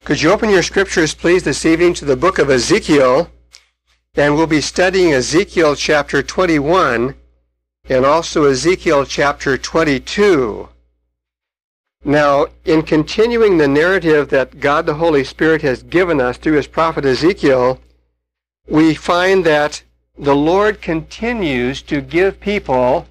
Could you open your scriptures, please, this evening to the book of Ezekiel? And we'll be studying Ezekiel chapter 21 and also Ezekiel chapter 22. Now, in continuing the narrative that God the Holy Spirit has given us through his prophet Ezekiel, we find that the Lord continues to give people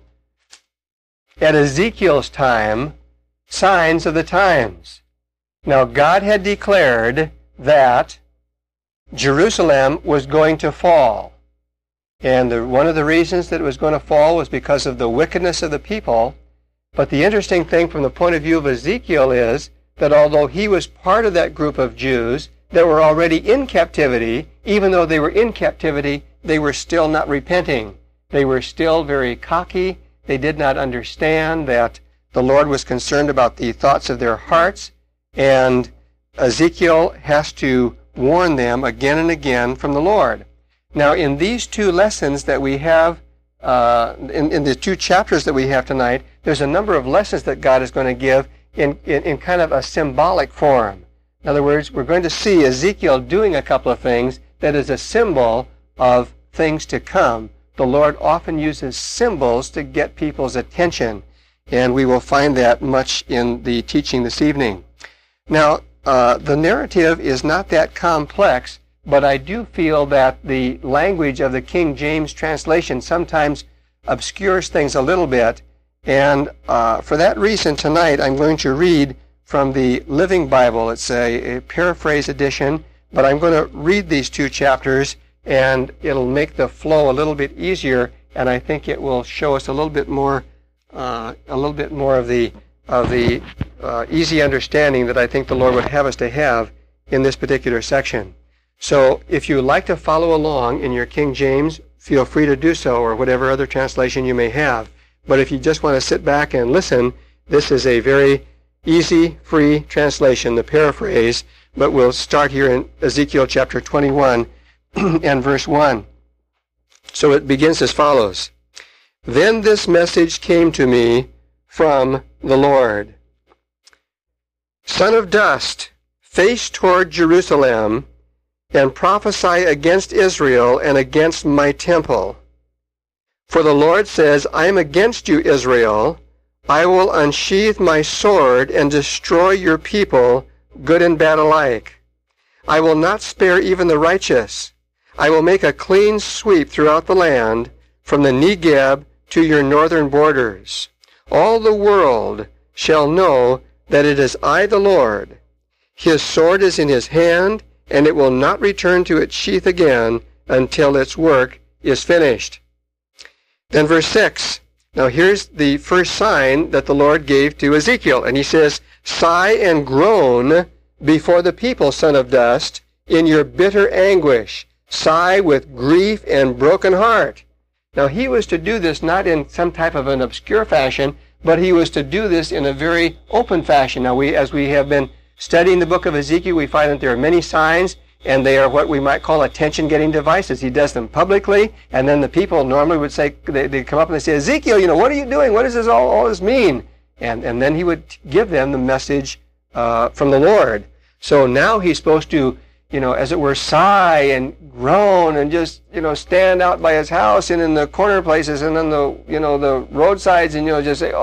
at Ezekiel's time signs of the times. Now, God had declared that Jerusalem was going to fall. And one of the reasons that it was going to fall was because of the wickedness of the people. But the interesting thing from the point of view of Ezekiel is that although he was part of that group of Jews that were already in captivity, even though they were in captivity, they were still not repenting. They were still very cocky. They did not understand that the Lord was concerned about the thoughts of their hearts. And Ezekiel has to warn them again and again from the Lord. Now, in these two lessons that we have, in the two chapters that we have tonight, there's a number of lessons that God is going to give in kind of a symbolic form. In other words, we're going to see Ezekiel doing a couple of things that is a symbol of things to come. The Lord often uses symbols to get people's attention, and we will find that much in the teaching this evening. Now, the narrative is not that complex, but I do feel that the language of the King James translation sometimes obscures things a little bit. And for that reason, tonight I'm going to read from the Living Bible. It's a paraphrase edition, but I'm going to read these two chapters, and it'll make the flow a little bit easier, and I think it will show us a little bit more of the easy understanding that I think the Lord would have us to have in this particular section. So if you would like to follow along in your King James, feel free to do so, or whatever other translation you may have. But if you just want to sit back and listen, this is a very easy, free translation, the paraphrase. But we'll start here in Ezekiel chapter 21 and verse 1. So it begins as follows. Then this message came to me from the Lord. Son of dust, face toward Jerusalem, and prophesy against Israel and against my temple. For the Lord says, I am against you, Israel. I will unsheathe my sword and destroy your people, good and bad alike. I will not spare even the righteous. I will make a clean sweep throughout the land, from the Negeb to your northern borders. All the world shall know that it is I, the Lord. His sword is in his hand, and it will not return to its sheath again until its work is finished. Then verse 6. Now here's the first sign that the Lord gave to Ezekiel. And he says, sigh and groan before the people, son of dust, in your bitter anguish. Sigh with grief and broken heart. Now he was to do this not in some type of an obscure fashion, but he was to do this in a very open fashion. Now as we have been studying the book of Ezekiel, we find that there are many signs, and they are what we might call attention-getting devices. He does them publicly, and then the people normally would say, they'd come up and they say, Ezekiel, what are you doing? What does this all this mean? And then he would give them the message from the Lord. So now he's supposed to, as it were, sigh and groan and just, stand out by his house and in the corner places and on the, the roadsides and, just say,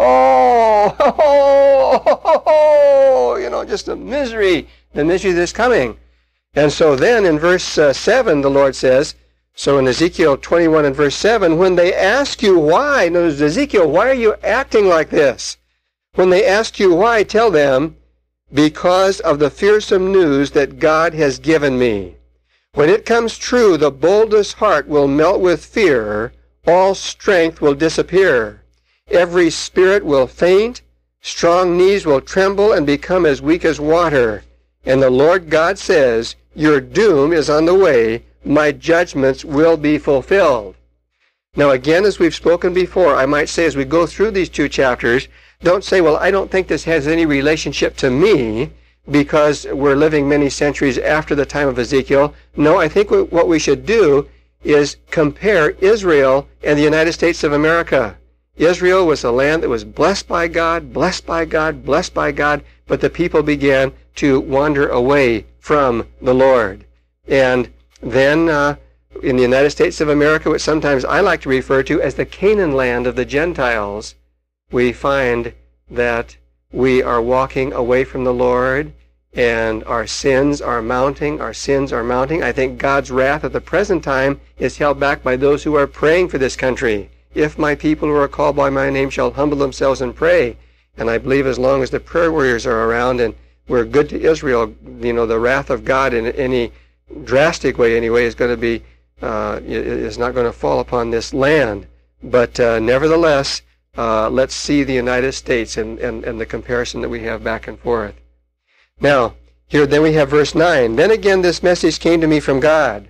just the misery that's coming. And so then in verse 7, the Lord says, so in Ezekiel 21 and verse 7, when they ask you why, notice, Ezekiel, why are you acting like this? When they ask you why, tell them, because of the fearsome news that God has given me. When it comes true, the boldest heart will melt with fear, all strength will disappear. Every spirit will faint, strong knees will tremble and become as weak as water. And the Lord God says, your doom is on the way, my judgments will be fulfilled. Now again, as we've spoken before, I might say as we go through these two chapters, don't say, well, I don't think this has any relationship to me because we're living many centuries after the time of Ezekiel. No, I think what we should do is compare Israel and the United States of America. Israel was a land that was blessed by God, blessed by God, blessed by God, but the people began to wander away from the Lord. And then in the United States of America, which sometimes I like to refer to as the Canaan land of the Gentiles, we find that we are walking away from the Lord, and our sins are mounting. I think God's wrath at the present time is held back by those who are praying for this country. If my people who are called by my name shall humble themselves and pray. And I believe as long as the prayer warriors are around and we're good to Israel, the wrath of God in any drastic way anyway is going to be, is not going to fall upon this land. But nevertheless, let's see the United States and the comparison that we have back and forth. Now, here then we have verse 9. Then again this message came to me from God.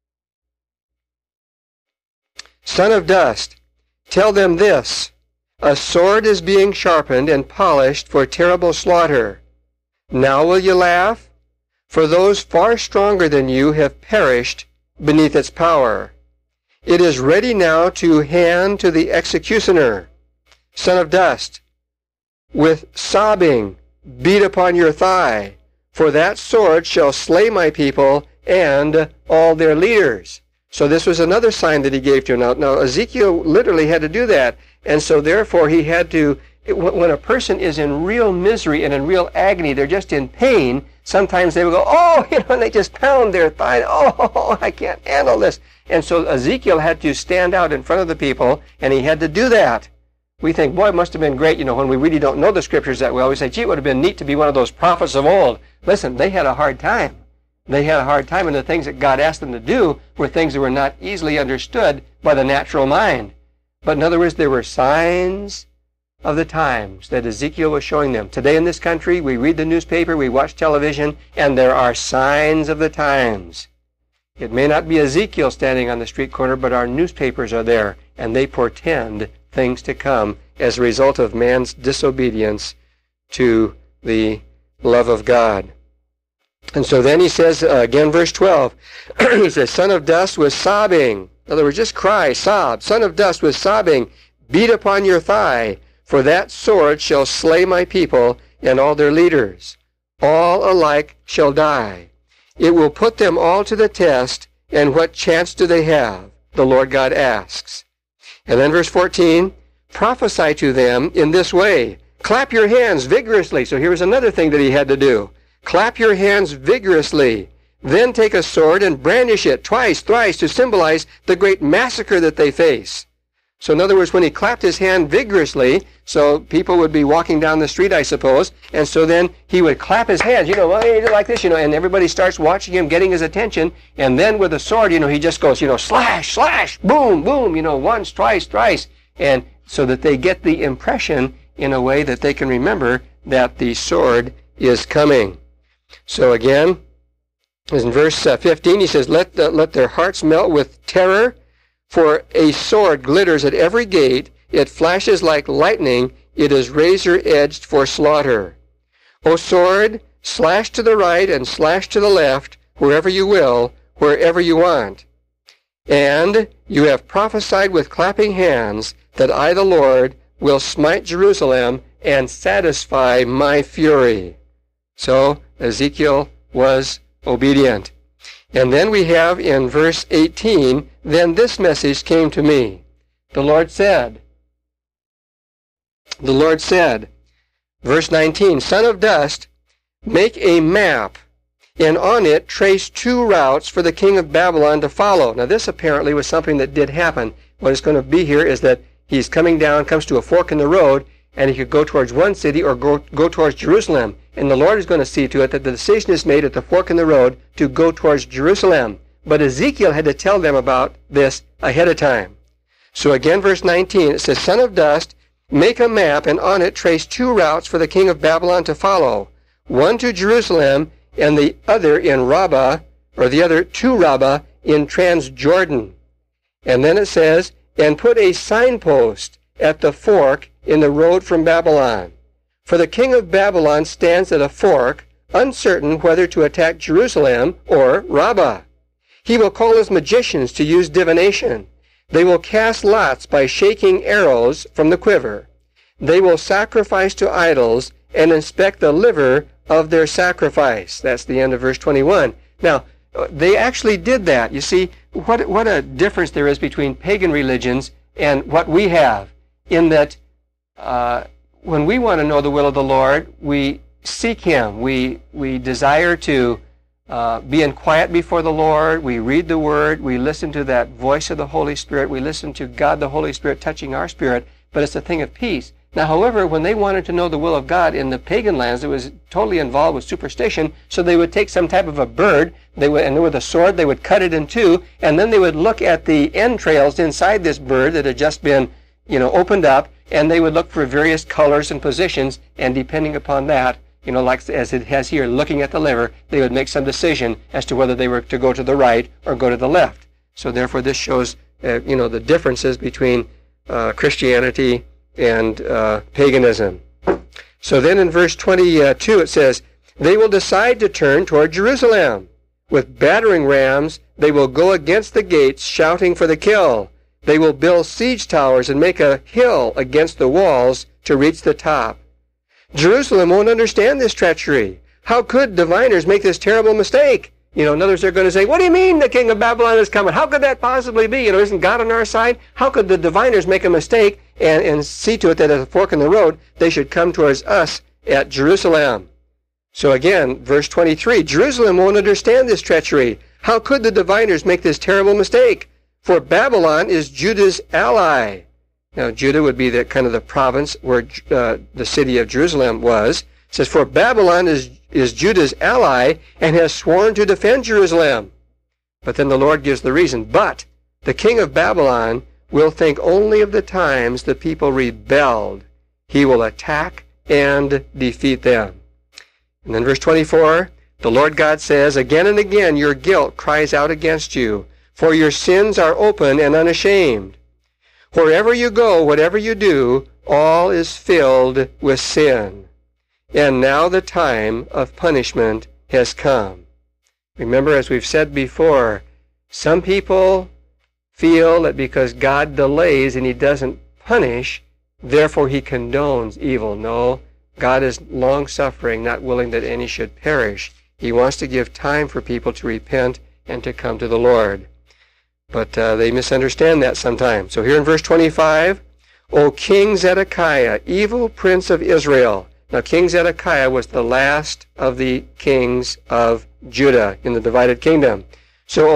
Son of dust, tell them this, a sword is being sharpened and polished for terrible slaughter. Now will you laugh? For those far stronger than you have perished beneath its power. It is ready now to hand to the executioner. Son of dust, with sobbing, beat upon your thigh, for that sword shall slay my people and all their leaders. So this was another sign that he gave to him. Now Ezekiel literally had to do that, and so therefore he had to, when a person is in real misery and in real agony, they're just in pain, sometimes they will go, and they just pound their thigh, I can't handle this. And so Ezekiel had to stand out in front of the people, and he had to do that. We think, boy, it must have been great, when we really don't know the Scriptures that well. We say, gee, it would have been neat to be one of those prophets of old. Listen, they had a hard time. They had a hard time, and the things that God asked them to do were things that were not easily understood by the natural mind. But in other words, there were signs of the times that Ezekiel was showing them. Today in this country, we read the newspaper, we watch television, and there are signs of the times. It may not be Ezekiel standing on the street corner, but our newspapers are there, and they portend things to come as a result of man's disobedience to the love of God. And so then he says, again, verse 12, he says, son of dust was sobbing. In other words, just cry, sob. Son of dust was sobbing, beat upon your thigh, for that sword shall slay my people and all their leaders. All alike shall die. It will put them all to the test, and what chance do they have? The Lord God asks. And then verse 14, prophesy to them in this way. Clap your hands vigorously. So here's another thing that he had to do. Clap your hands vigorously. Then take a sword and brandish it twice, thrice to symbolize the great massacre that they face. So in other words, when he clapped his hand vigorously, so people would be walking down the street, I suppose, and so then he would clap his hands, like this, and everybody starts watching him, getting his attention, and then with the sword, he just goes, slash, slash, boom, boom, once, twice, thrice, and so that they get the impression in a way that they can remember that the sword is coming. So again, as in verse 15, he says, let their hearts melt with terror, for a sword glitters at every gate, it flashes like lightning, it is razor-edged for slaughter. O sword, slash to the right and slash to the left, wherever you will, wherever you want. And you have prophesied with clapping hands that I, the Lord, will smite Jerusalem and satisfy my fury. So Ezekiel was obedient. And then we have in verse 18, then this message came to me. The Lord said, verse 19, son of dust, make a map, and on it trace 2 routes for the king of Babylon to follow. Now this apparently was something that did happen. What is going to be here is that he's coming down, comes to a fork in the road, and he could go towards one city or go towards Jerusalem. And the Lord is going to see to it that the decision is made at the fork in the road to go towards Jerusalem. But Ezekiel had to tell them about this ahead of time. So again, verse 19, it says, son of dust, make a map, and on it trace 2 routes for the king of Babylon to follow, one to Jerusalem, and the other in Rabbah, or the other to Rabbah in Transjordan. And then it says, and put a signpost at the fork in the road from Babylon. For the king of Babylon stands at a fork, uncertain whether to attack Jerusalem or Rabbah. He will call his magicians to use divination. They will cast lots by shaking arrows from the quiver. They will sacrifice to idols and inspect the liver of their sacrifice. That's the end of verse 21. Now, they actually did that. You see, what a difference there is between pagan religions and what we have, in that when we want to know the will of the Lord, we seek Him. We desire to be in quiet before the Lord. We read the Word. We listen to that voice of the Holy Spirit. We listen to God the Holy Spirit touching our spirit, but it's a thing of peace. Now, however, when they wanted to know the will of God in the pagan lands, it was totally involved with superstition, so they would take some type of a bird, and with a sword, they would cut it in two, and then they would look at the entrails inside this bird that had just been, opened up, and they would look for various colors and positions, and depending upon that, like as it has here, looking at the liver, they would make some decision as to whether they were to go to the right or go to the left. So therefore, this shows, the differences between Christianity and paganism. So then in verse 22 it says, "They will decide to turn toward Jerusalem. With battering rams they will go against the gates, shouting for the kill. They will build siege towers and make a hill against the walls to reach the top. Jerusalem won't understand this treachery. How could diviners make this terrible mistake?" In other words, they're going to say, "What do you mean the king of Babylon is coming? How could that possibly be? Isn't God on our side? How could the diviners make a mistake and see to it that at a fork in the road, they should come towards us at Jerusalem?" So again, verse 23, "Jerusalem won't understand this treachery. How could the diviners make this terrible mistake? For Babylon is Judah's ally." Now, Judah would be the province where the city of Jerusalem was. It says, "For Babylon is Judah's ally and has sworn to defend Jerusalem." But then the Lord gives the reason. "But the king of Babylon will think only of the times the people rebelled. He will attack and defeat them." And then verse 24, the Lord God says, "Again and again your guilt cries out against you, for your sins are open and unashamed. Wherever you go, whatever you do, all is filled with sin. And now the time of punishment has come." Remember, as we've said before, some people feel that because God delays and He doesn't punish, therefore He condones evil. No, God is long-suffering, not willing that any should perish. He wants to give time for people to repent and to come to the Lord. But they misunderstand that sometimes. So here in verse 25, "O King Zedekiah, evil prince of Israel." Now, King Zedekiah was the last of the kings of Judah in the divided kingdom. So,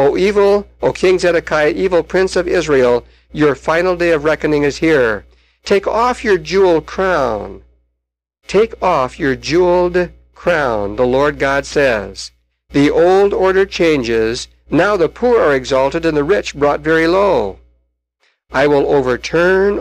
O King Zedekiah, evil prince of Israel, your final day of reckoning is here. Take off your jeweled crown. Take off your jeweled crown, the Lord God says. The old order changes. Now the poor are exalted and the rich brought very low. I will overturn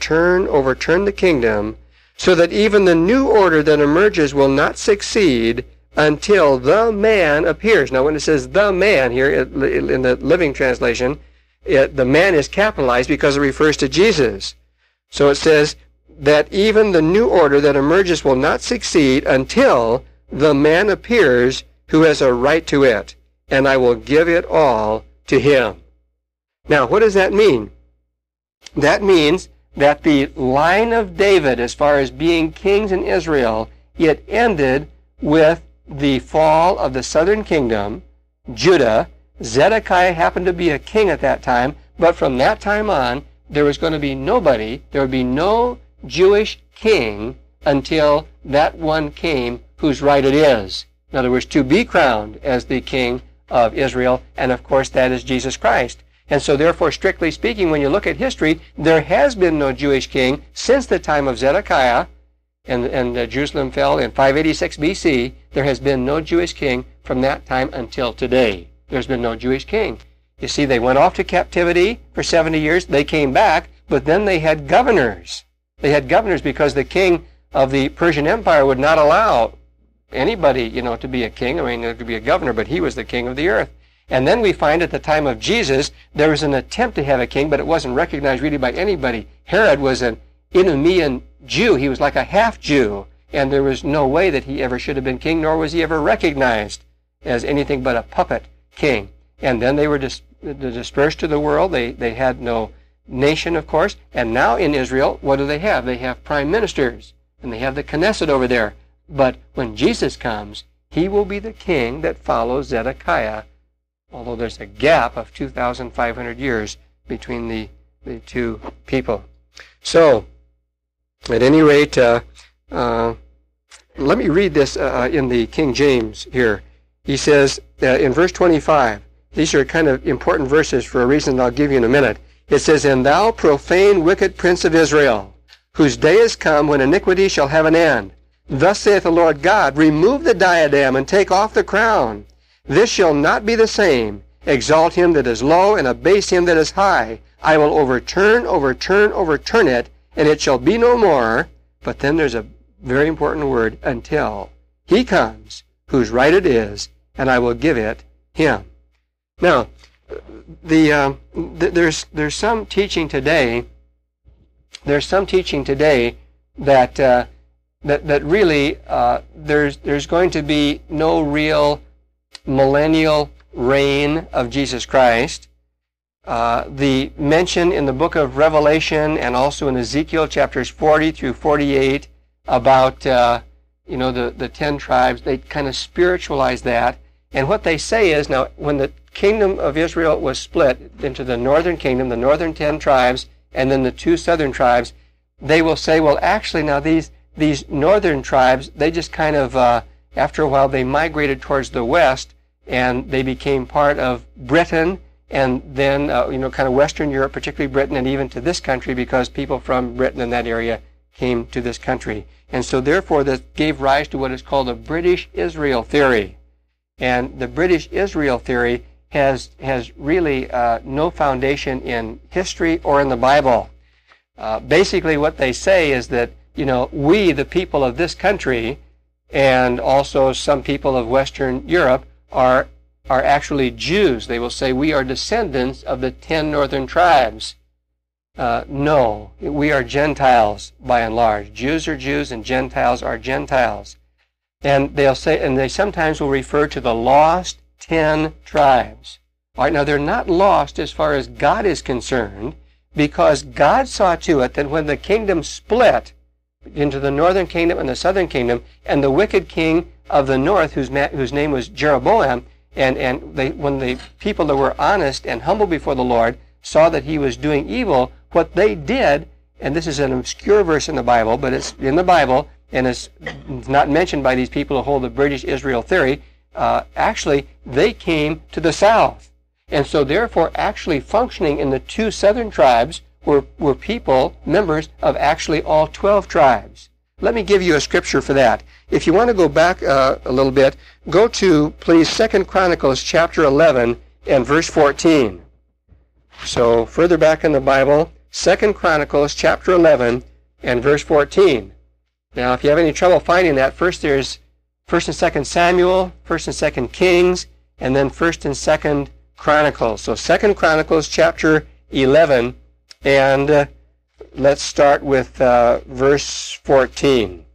the kingdom, so that even the new order that emerges will not succeed until the man appears. Now when it says the man here in the Living Translation, the man is capitalized because it refers to Jesus. So it says that even the new order that emerges will not succeed until the man appears who has a right to it, and I will give it all to him. Now what does that mean? That means that the line of David, as far as being kings in Israel, it ended with the fall of the southern kingdom, Judah. Zedekiah happened to be a king at that time, but from that time on, there was going to be nobody, there would be no Jewish king until that one came whose right it is. In other words, to be crowned as the king of Israel, and of course that is Jesus Christ. And so therefore, strictly speaking, when you look at history, there has been no Jewish king since the time of Zedekiah, and Jerusalem fell in 586 BC. There has been no Jewish king from that time until today. There's been no Jewish king. You see, they went off to captivity for 70 years. They came back, but then they had governors. They had governors because the king of the Persian Empire would not allow anybody, to be a king. I mean, there could be a governor, but he was the king of the earth. And then we find at the time of Jesus, there was an attempt to have a king, but it wasn't recognized really by anybody. Herod was an Idumean Jew. He was like a half-Jew, and there was no way that he ever should have been king, nor was he ever recognized as anything but a puppet king. And then they were dispersed to the world. They had no nation, of course. And now in Israel, what do? They have prime ministers, and they have the Knesset over there. But when Jesus comes, he will be the king that follows Zedekiah, although there's a gap of 2,500 years between the two people. So, at any rate, let me read this in the King James here. He says in verse 25, these are kind of important verses for a reason I'll give you in a minute. It says, "And thou profane wicked prince of Israel, whose day is come when iniquity shall have an end. Thus saith the Lord God, remove the diadem and take off the crown. This shall not be the same. Exalt him that is low and abase him that is high. I will overturn it, and it shall be no more." But then there's a very important word, until he comes, whose right it is, and I will give it him. Now, there's some teaching today. There's some teaching today that really there's going to be no real millennial reign of Jesus Christ. The mention in the book of Revelation and also in Ezekiel chapters 40 through 48 about the 10 tribes, they kind of spiritualize that. And what they say is, now, when the kingdom of Israel was split into the northern kingdom, the northern 10 tribes, and then the 2 southern tribes, they will say, well, actually, now these northern tribes, they just kind of, after a while, they migrated towards the west, and they became part of Britain, and then, kind of Western Europe, particularly Britain, and even to this country, because people from Britain and that area came to this country. And so, therefore, that gave rise to what is called the British Israel theory. And the British Israel theory has really no foundation in history or in the Bible. Basically, what they say is that, we, the people of this country, and also some people of Western Europe, are actually Jews. They will say, we are descendants of the 10 northern tribes. No, we are Gentiles by and large. Jews are Jews and Gentiles are Gentiles. And they'll say, and they sometimes will refer to the lost 10 tribes. All right, now they're not lost as far as God is concerned, because God saw to it that when the kingdom split into the northern kingdom and the southern kingdom, and the wicked king of the north, whose name was Jeroboam, when the people that were honest and humble before the Lord saw that he was doing evil, what they did, and this is an obscure verse in the Bible, but it's in the Bible, and it's not mentioned by these people who hold the British Israel theory, actually, they came to the south. And so, therefore, actually functioning in the 2 southern tribes were people, members of actually all 12 tribes. Let me give you a scripture for that. If you want to go back a little bit, go to, please, 2 Chronicles chapter 11 and verse 14. So, further back in the Bible, 2 Chronicles chapter 11 and verse 14. Now, if you have any trouble finding that, first there's 1st and 2nd Samuel, 1st and 2nd Kings, and then 1st and 2nd Chronicles. So 2nd Chronicles chapter 11, and let's start with verse 14.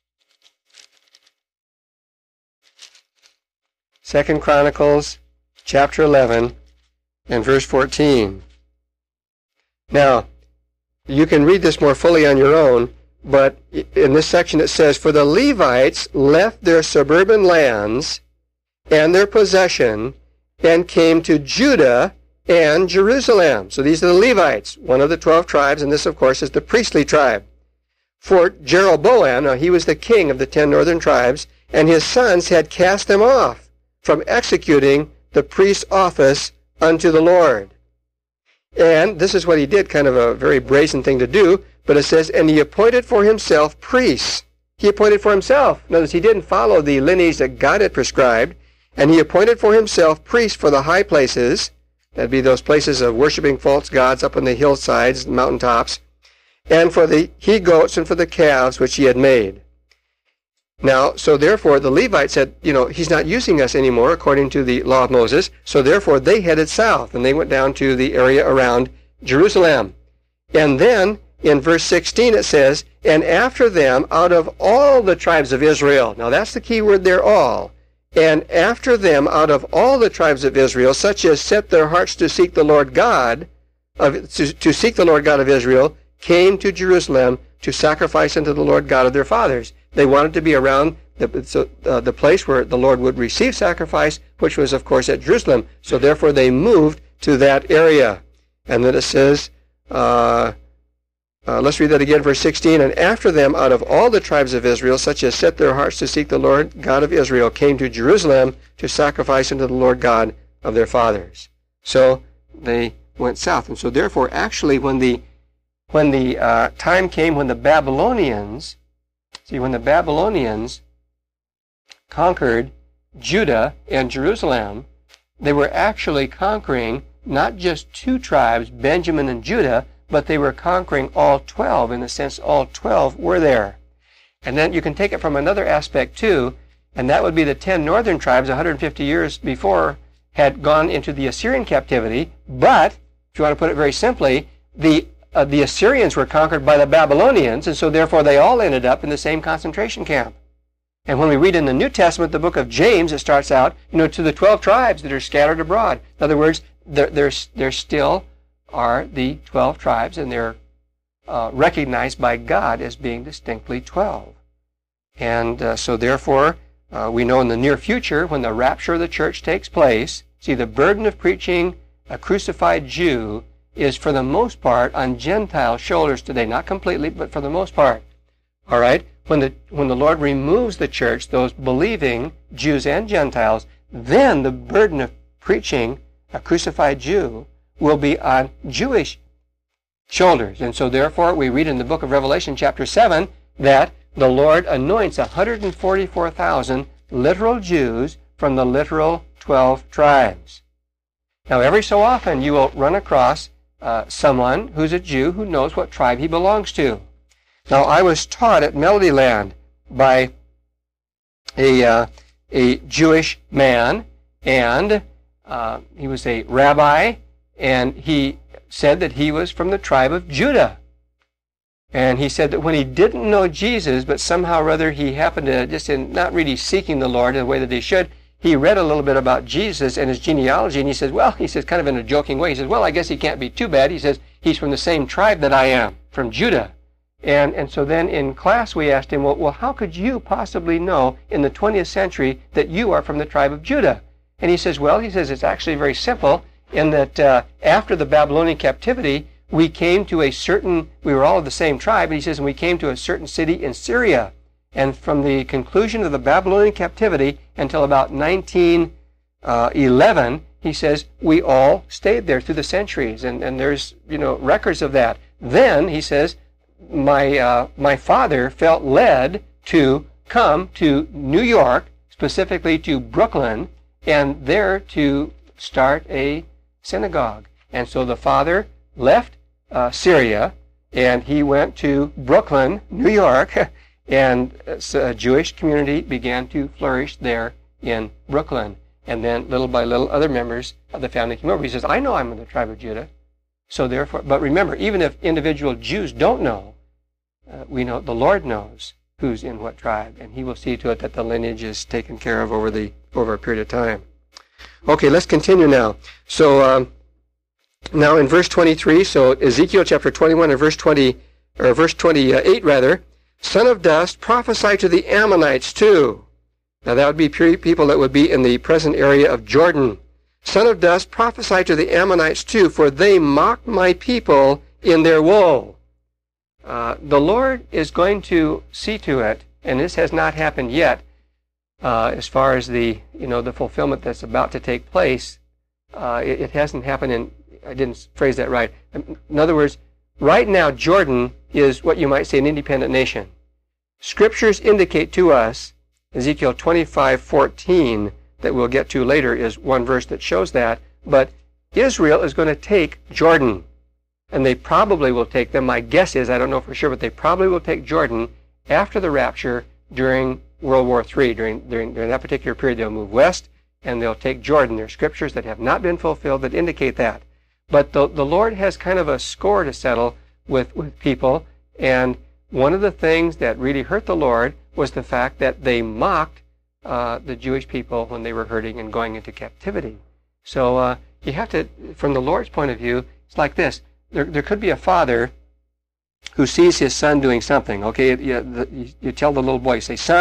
2nd Chronicles chapter 11 and verse 14. Now, you can read this more fully on your own, but in this section it says, "For the Levites left their suburban lands and their possession and came to Judah and Jerusalem." So these are the Levites, one of the 12 tribes, and this, of course, is the priestly tribe. "For Jeroboam," now he was the king of the 10 northern tribes, "and his sons had cast them off from executing the priest's office unto the Lord." And this is what he did, kind of a very brazen thing to do, but it says, "And he appointed for himself priests." He appointed for himself. Notice he didn't follow the lineage that God had prescribed. "And he appointed for himself priests for the high places," that'd be those places of worshiping false gods up on the hillsides, mountaintops, "and for the he-goats and for the calves which he had made." Now, so therefore the Levites said, he's not using us anymore according to the law of Moses, so therefore they headed south, and they went down to the area around Jerusalem. And then in verse 16 it says, "And after them out of all the tribes of Israel." Now that's the key word there, all. "And after them out of all the tribes of Israel, such as set their hearts to seek the Lord God to seek the Lord God of Israel, came to Jerusalem to sacrifice unto the Lord God of their fathers." They wanted to be around the place where the Lord would receive sacrifice, which was, of course, at Jerusalem. So therefore they moved to that area. And then it says, let's read that again, verse 16. And after them, out of all the tribes of Israel, such as set their hearts to seek the Lord God of Israel, came to Jerusalem to sacrifice unto the Lord God of their fathers. So they went south. And so therefore, actually, when the time came when the Babylonians conquered Judah and Jerusalem, they were actually conquering not just two tribes, Benjamin and Judah, but they were conquering all 12. In the sense, all 12 were there. And then you can take it from another aspect too, and that would be the 10 northern tribes 150 years before had gone into the Assyrian captivity. But, if you want to put it very simply, the Assyrians were conquered by the Babylonians, and so therefore they all ended up in the same concentration camp. And when we read in the New Testament, the book of James, it starts out, to the 12 tribes that are scattered abroad. In other words, there still are the 12 tribes, and they're recognized by God as being distinctly 12. And so therefore, we know in the near future, when the rapture of the church takes place, see, the burden of preaching a crucified Jew is for the most part on Gentile shoulders today. Not completely, but for the most part. All right? When the Lord removes the church, those believing Jews and Gentiles, then the burden of preaching a crucified Jew will be on Jewish shoulders. And so therefore, we read in the book of Revelation chapter 7 that the Lord anoints 144,000 literal Jews from the literal 12 tribes. Now, every so often you will run across someone who's a Jew who knows what tribe he belongs to. Now, I was taught at Melodyland by a Jewish man, and he was a rabbi, and he said that he was from the tribe of Judah. And he said that when he didn't know Jesus, but somehow or other he happened to, just in not really seeking the Lord in the way that he should, he read a little bit about Jesus and his genealogy, and he says, kind of in a joking way, he says, well, I guess he can't be too bad. He says, he's from the same tribe that I am, from Judah. And so then in class we asked him, well, how could you possibly know in the 20th century that you are from the tribe of Judah? And he says, it's actually very simple, in that after the Babylonian captivity, we were all of the same tribe, and he says, and we came to a certain city in Syria. And from the conclusion of the Babylonian captivity until about 1911, he says, we all stayed there through the centuries, and there's, records of that. Then, he says, my father felt led to come to New York, specifically to Brooklyn, and there to start a synagogue. And so the father left Syria, and he went to Brooklyn, New York, and a Jewish community began to flourish there in Brooklyn. And then, little by little, other members of the family came over. He says, I know I'm in the tribe of Judah. So therefore, but remember, even if individual Jews don't know, we know the Lord knows who's in what tribe, and he will see to it that the lineage is taken care of over a period of time. Okay, let's continue now. So now in verse 23, so Ezekiel chapter 21 and verse 28 rather, son of dust, prophesy to the Ammonites too. Now that would be people that would be in the present area of Jordan. Son of dust, prophesy to the Ammonites too, for they mocked my people in their woe. The Lord is going to see to it, and this has not happened yet, as far as the fulfillment that's about to take place. It hasn't happened I didn't phrase that right. In other words, right now Jordan is what you might say an independent nation. Scriptures indicate to us, Ezekiel 25:14, that we'll get to later, is one verse that shows that, but Israel is going to take Jordan. And they probably will take them. My guess is, I don't know for sure, but they probably will take Jordan after the rapture during World War III. During that particular period, they'll move west, and they'll take Jordan. There are scriptures that have not been fulfilled that indicate that. But the Lord has kind of a score to settle with people, and one of the things that really hurt the Lord was the fact that they mocked the Jewish people when they were hurting and going into captivity. So you have to, from the Lord's point of view, it's like this. There could be a father who sees his son doing something. Okay, you tell the little boy, you say, son,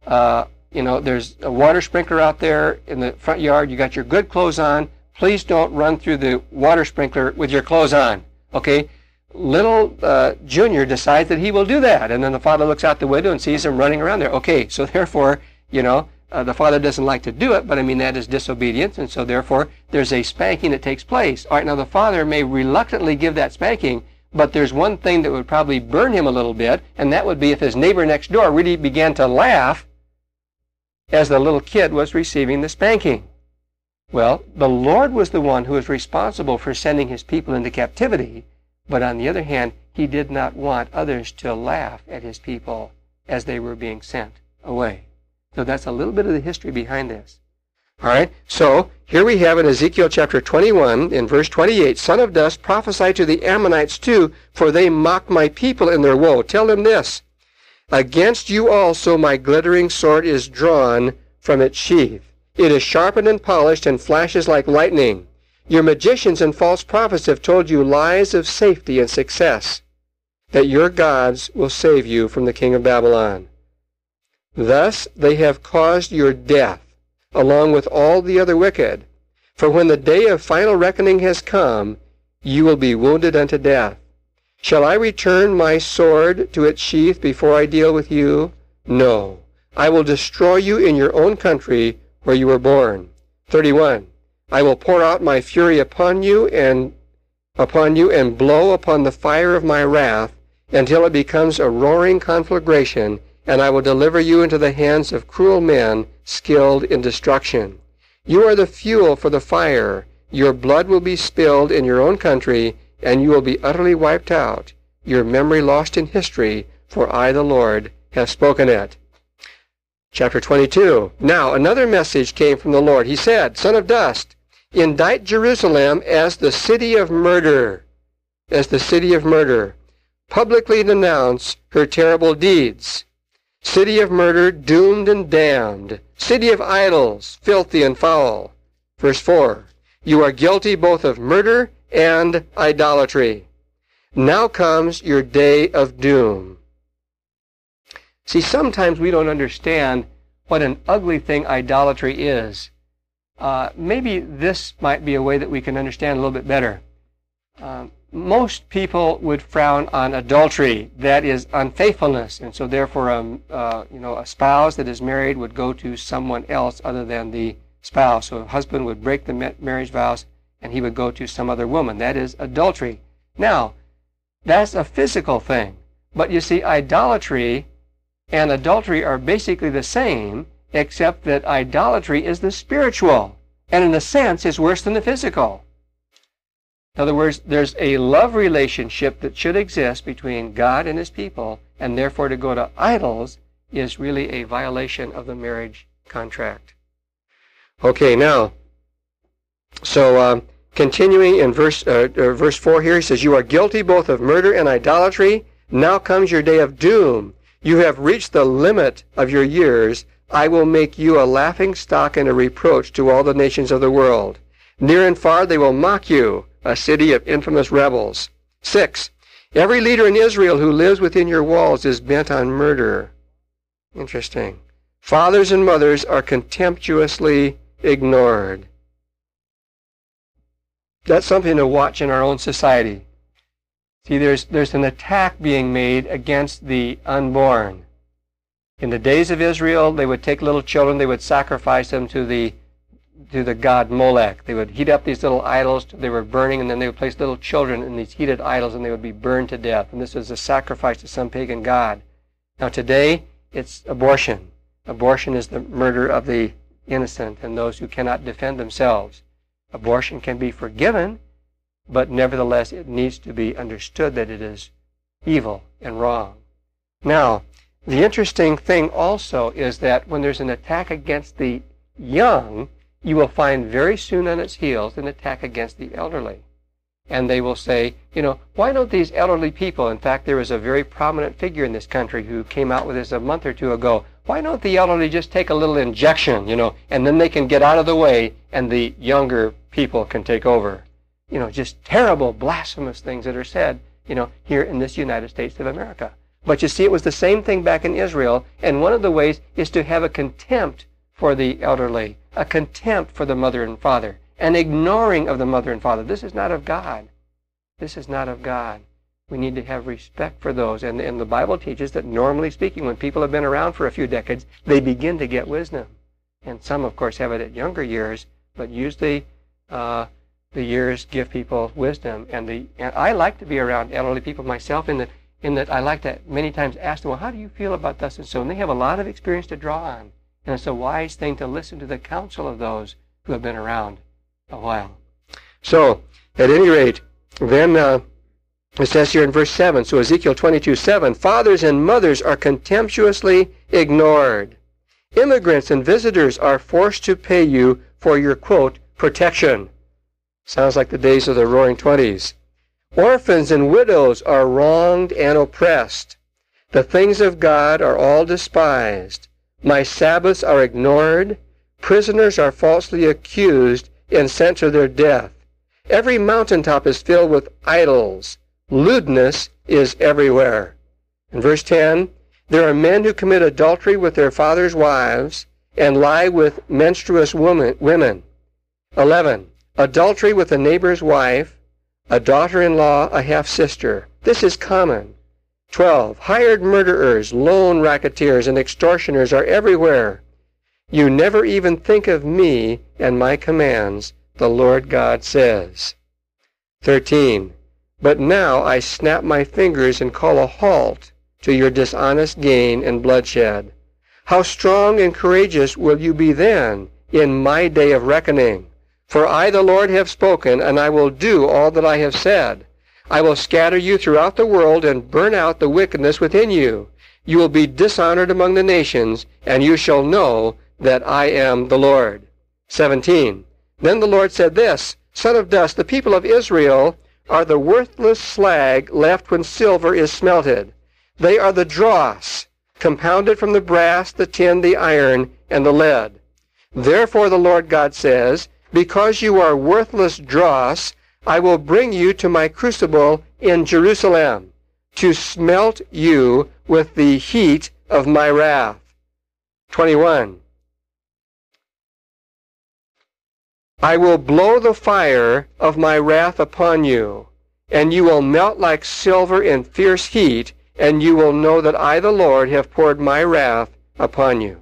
There's a water sprinkler out there in the front yard. You got your good clothes on. Please don't run through the water sprinkler with your clothes on. Okay? Little Junior decides that he will do that, and then the father looks out the window and sees him running around there. Okay, so therefore, the father doesn't like to do it, but that is disobedience, and so therefore there's a spanking that takes place. All right, now the father may reluctantly give that spanking, but there's one thing that would probably burn him a little bit, and that would be if his neighbor next door really began to laugh as the little kid was receiving the spanking. Well, the Lord was the one who was responsible for sending his people into captivity, but on the other hand, he did not want others to laugh at his people as they were being sent away. So that's a little bit of the history behind this. All right, so here we have in Ezekiel chapter 21, in verse 28, Son of dust, prophesy to the Ammonites too, for they mock my people in their woe. Tell them this, against you also my glittering sword is drawn from its sheath. It is sharpened and polished and flashes like lightning. Your magicians and false prophets have told you lies of safety and success, that your gods will save you from the king of Babylon. Thus they have caused your death, along with all the other wicked. For when the day of final reckoning has come, you will be wounded unto death. Shall I return my sword to its sheath before I deal with you? No. I will destroy you in your own country where you were born. 31. I will pour out my fury upon you and blow upon the fire of my wrath until it becomes a roaring conflagration, and I will deliver you into the hands of cruel men skilled in destruction. You are the fuel for the fire. Your blood will be spilled in your own country, and you will be utterly wiped out, your memory lost in history, for I, the Lord, have spoken it. Chapter 22. Now another message came from the Lord. He said, Son of dust, indict Jerusalem as the city of murder, publicly denounce her terrible deeds. City of murder, doomed and damned. City of idols, filthy and foul. Verse 4. You are guilty both of murder and idolatry. Now comes your day of doom. See, sometimes we don't understand what an ugly thing idolatry is. Maybe this might be a way that we can understand a little bit better. Most people would frown on adultery, that is unfaithfulness, and so therefore a spouse that is married would go to someone else other than the spouse. So a husband would break the marriage vows and he would go to some other woman. That is adultery. Now, that's a physical thing, but you see, idolatry and adultery are basically the same, except that idolatry is the spiritual, and in a sense is worse than the physical. In other words, there's a love relationship that should exist between God and his people, and therefore to go to idols is really a violation of the marriage contract. Okay, now, so continuing in verse 4 here, he says, You are guilty both of murder and idolatry. Now comes your day of doom. You have reached the limit of your years. I will make you a laughing stock and a reproach to all the nations of the world. Near and far they will mock you, a city of infamous rebels. 6. Every leader in Israel who lives within your walls is bent on murder. Interesting. Fathers and mothers are contemptuously ignored. That's something to watch in our own society. See, there's an attack being made against the unborn. In the days of Israel, they would take little children, they would sacrifice them to the god Molech. They would heat up these little idols, they were burning, and then they would place little children in these heated idols and they would be burned to death. And this was a sacrifice to some pagan god. Now today, it's abortion. Abortion is the murder of the innocent and those who cannot defend themselves. Abortion can be forgiven, but nevertheless it needs to be understood that it is evil and wrong. Now, the interesting thing also is that when there's an attack against the young, you will find very soon on its heels an attack against the elderly. And they will say, why don't these elderly people, in fact, there was a very prominent figure in this country who came out with this a month or two ago, why don't the elderly just take a little injection, and then they can get out of the way and the younger people can take over. Just terrible, blasphemous things that are said, here in this United States of America. But you see, it was the same thing back in Israel, and one of the ways is to have a contempt for the elderly, a contempt for the mother and father, an ignoring of the mother and father. This is not of God. This is not of God. We need to have respect for those. And the Bible teaches that normally speaking, when people have been around for a few decades, they begin to get wisdom. And some, of course, have it at younger years, but usually the years give people wisdom. And I like to be around elderly people myself in that I like to many times ask them, well, how do you feel about thus and so? And they have a lot of experience to draw on. And it's a wise thing to listen to the counsel of those who have been around a while. So, at any rate, then it says here in verse 7, so Ezekiel 22:7, fathers and mothers are contemptuously ignored. Immigrants and visitors are forced to pay you for your, quote, protection. Sounds like the days of the Roaring Twenties. Orphans and widows are wronged and oppressed. The things of God are all despised. My Sabbaths are ignored. Prisoners are falsely accused and sent to their death. Every mountaintop is filled with idols. Lewdness is everywhere. In verse 10, there are men who commit adultery with their fathers' wives and lie with menstruous women. 11, adultery with a neighbor's wife, a daughter-in-law, a half-sister. This is common. 12, hired murderers, lone racketeers, and extortioners are everywhere. You never even think of me and my commands, the Lord God says. 13, but now I snap my fingers and call a halt to your dishonest gain and bloodshed. How strong and courageous will you be then in my day of reckoning? For I, the Lord, have spoken, and I will do all that I have said. I will scatter you throughout the world and burn out the wickedness within you. You will be dishonored among the nations, and you shall know that I am the Lord. 17. Then the Lord said this, Son of dust, the people of Israel are the worthless slag left when silver is smelted. They are the dross, compounded from the brass, the tin, the iron, and the lead. Therefore the Lord God says, because you are worthless dross, I will bring you to my crucible in Jerusalem, to smelt you with the heat of my wrath. 21. I will blow the fire of my wrath upon you, and you will melt like silver in fierce heat, and you will know that I, the Lord, have poured my wrath upon you.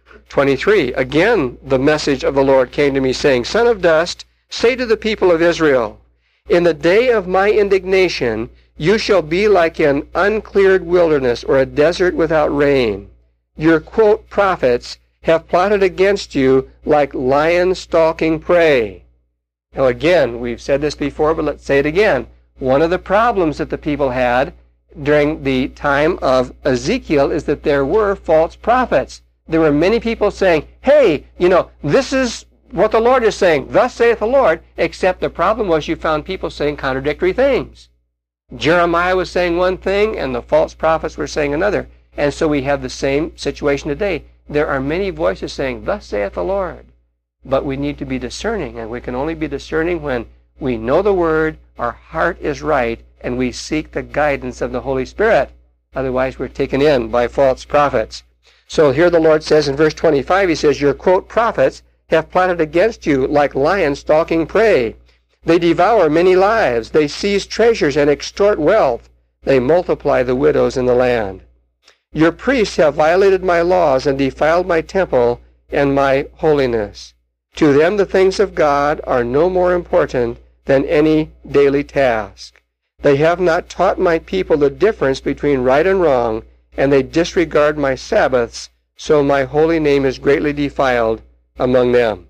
23. Again the message of the Lord came to me, saying, Son of dust, say to the people of Israel, in the day of my indignation you shall be like an uncleared wilderness or a desert without rain. Your, quote, prophets have plotted against you like lions stalking prey. Now again, we've said this before, but let's say it again. One of the problems that the people had during the time of Ezekiel is that there were false prophets. There were many people saying, hey, this is what the Lord is saying. Thus saith the Lord, except the problem was you found people saying contradictory things. Jeremiah was saying one thing, and the false prophets were saying another. And so we have the same situation today. There are many voices saying, Thus saith the Lord. But we need to be discerning, and we can only be discerning when we know the Word, our heart is right, and we seek the guidance of the Holy Spirit. Otherwise, we're taken in by false prophets. So here the Lord says in verse 25, He says, Your, quote, prophets have plotted against you like lions stalking prey. They devour many lives. They seize treasures and extort wealth. They multiply the widows in the land. Your priests have violated my laws and defiled my temple and my holiness. To them the things of God are no more important than any daily task. They have not taught my people the difference between right and wrong, and they disregard my Sabbaths, so my holy name is greatly defiled among them.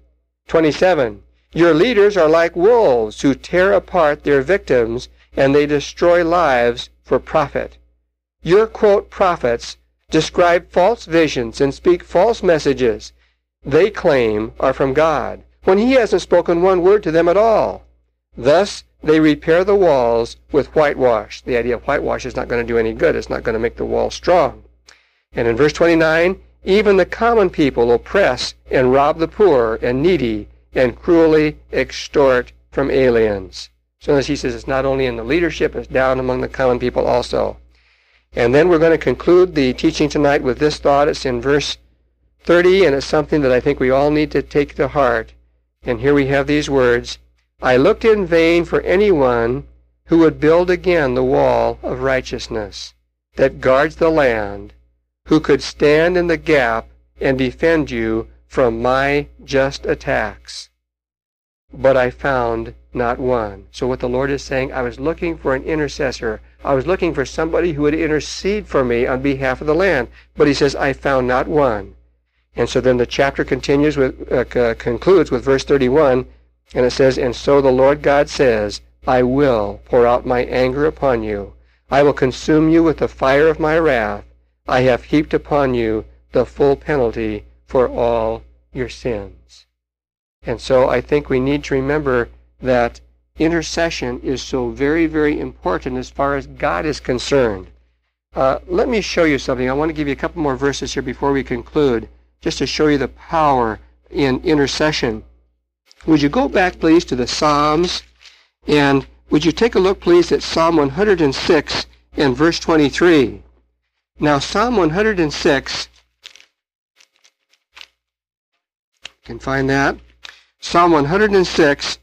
27. Your leaders are like wolves who tear apart their victims, and they destroy lives for profit. Your, quote, prophets describe false visions and speak false messages they claim are from God, when He hasn't spoken one word to them at all. Thus they repair the walls with whitewash. The idea of whitewash is not going to do any good. It's not going to make the wall strong. And in verse 29, even the common people oppress and rob the poor and needy and cruelly extort from aliens. So as he says, it's not only in the leadership, it's down among the common people also. And then we're going to conclude the teaching tonight with this thought. It's in verse 30, and it's something that I think we all need to take to heart. And here we have these words, I looked in vain for anyone who would build again the wall of righteousness that guards the land, who could stand in the gap and defend you from my just attacks. But I found not one. So what the Lord is saying, I was looking for an intercessor. I was looking for somebody who would intercede for me on behalf of the land. But he says, I found not one. And so then the chapter concludes with verse 31, and it says, and so the Lord God says, I will pour out my anger upon you. I will consume you with the fire of my wrath. I have heaped upon you the full penalty for all your sins. And so I think we need to remember that intercession is so very, very important as far as God is concerned. Let me show you something. I want to give you a couple more verses here before we conclude, just to show you the power in intercession. Would you go back, please, to the Psalms, and would you take a look, please, at Psalm 106 and verse 23. Now, Psalm 106, you can find that. Psalm 106,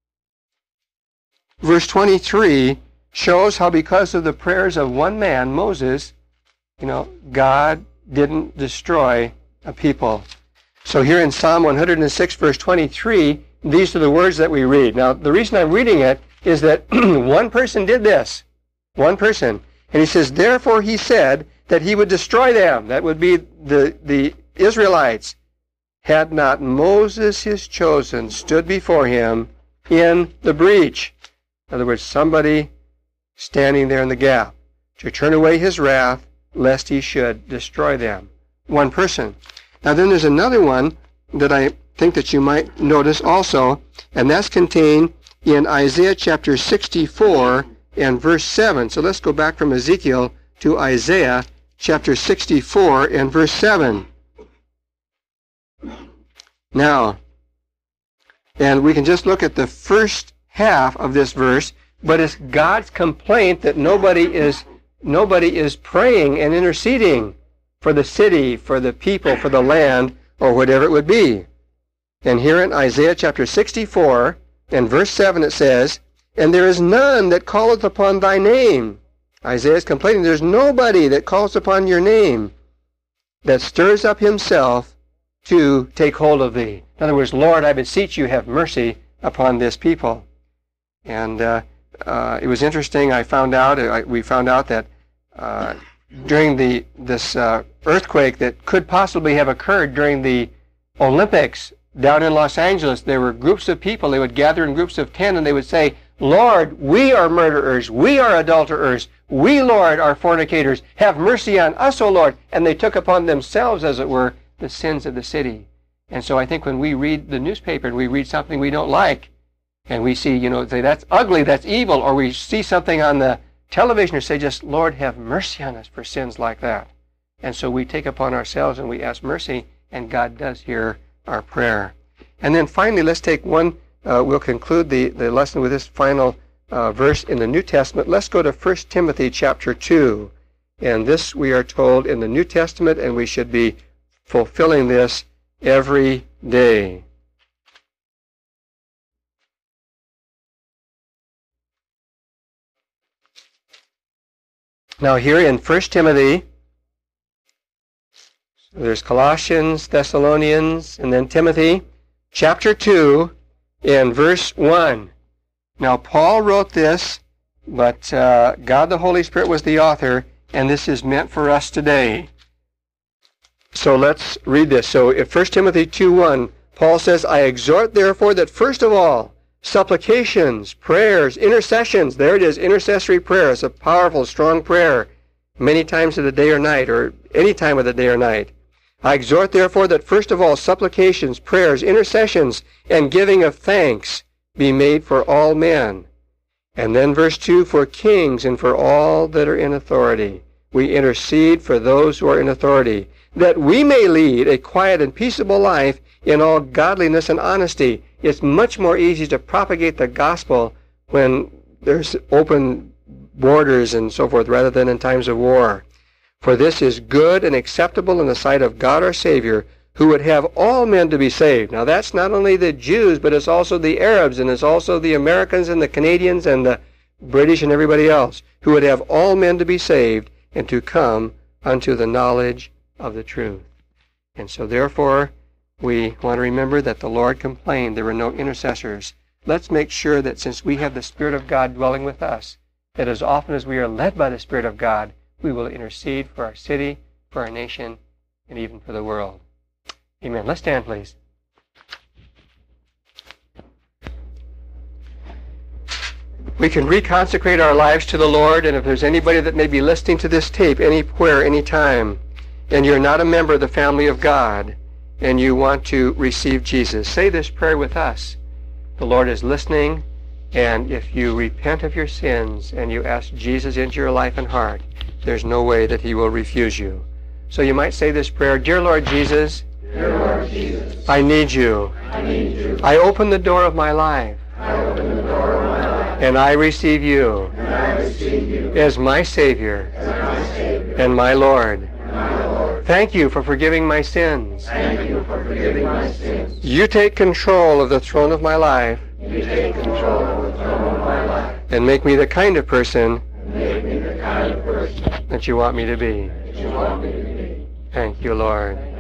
verse 23, shows how because of the prayers of one man, Moses, God didn't destroy a people. So here in Psalm 106, verse 23, these are the words that we read. Now, the reason I'm reading it is that one person did this. One person. And he says, therefore he said that he would destroy them. That would be the Israelites. Had not Moses, his chosen, stood before him in the breach. In other words, somebody standing there in the gap to turn away his wrath, lest he should destroy them. One person. Now then there's another one that I think that you might notice also, and that's contained in Isaiah chapter 64 and verse 7. So let's go back from Ezekiel to Isaiah chapter 64 and verse 7. Now, and we can just look at the first half of this verse, but it's God's complaint that nobody is praying and interceding for the city, for the people, for the land, or whatever it would be. And here in Isaiah chapter 64 and verse 7 it says, and there is none that calleth upon thy name. Isaiah is complaining, there's nobody that calls upon your name, that stirs up himself to take hold of thee. In other words, Lord, I beseech you, have mercy upon this people. And it was interesting. We found out that during this earthquake that could possibly have occurred during the Olympics down in Los Angeles, there were groups of people. They would gather in groups of 10, and they would say, Lord, we are murderers, we are adulterers, we, Lord, are fornicators. Have mercy on us, O Lord. And they took upon themselves, as it were, the sins of the city. And so I think when we read the newspaper and we read something we don't like, and we see, say that's ugly, that's evil, or we see something on the television or say just, Lord, have mercy on us for sins like that. And so we take upon ourselves and we ask mercy, and God does hear our prayer. And then finally, let's take one, we'll conclude the lesson with this final verse in the New Testament. Let's go to 1 Timothy chapter 2. And this we are told in the New Testament, and we should be fulfilling this every day. Now here in 1 Timothy, there's Colossians, Thessalonians, and then Timothy, chapter 2, and verse 1. Now Paul wrote this, but God the Holy Spirit was the author, and this is meant for us today. So let's read this. So in 1 Timothy 2:1, Paul says, I exhort therefore that first of all, supplications, prayers, intercessions, there it is, intercessory prayer. It's a powerful, strong prayer, many times of the day or night, or any time of the day or night. I exhort therefore that first of all, supplications, prayers, intercessions, and giving of thanks be made for all men. And then verse 2, for kings and for all that are in authority. We intercede for those who are in authority, that we may lead a quiet and peaceable life in all godliness and honesty. It's much more easy to propagate the gospel when there's open borders and so forth rather than in times of war. For this is good and acceptable in the sight of God our Savior, who would have all men to be saved. Now that's not only the Jews, but it's also the Arabs, and it's also the Americans and the Canadians and the British and everybody else, who would have all men to be saved and to come unto the knowledge of the truth. And so therefore, we want to remember that the Lord complained there were no intercessors. Let's make sure that since we have the Spirit of God dwelling with us, that as often as we are led by the Spirit of God, we will intercede for our city, for our nation, and even for the world. Amen. Let's stand, please. We can reconsecrate our lives to the Lord, and if there's anybody that may be listening to this tape anywhere, anytime, and you're not a member of the family of God, and you want to receive Jesus, say this prayer with us. The Lord is listening, and if you repent of your sins and you ask Jesus into your life and heart, there's no way that he will refuse you. So you might say this prayer, Dear Lord Jesus, Dear Lord Jesus, I need you. I need you. I open the door of my life, I open the door of my life, and I receive you and I receive you as my Savior as my Savior and my Lord. and my Lord. Thank you for forgiving my sins. Thank you for forgiving my sins. You take control of the throne of my life You take control of the throne of my life, and make me the kind of person and make me the kind of person that you want me to be. that you want me to be. Thank you, Lord.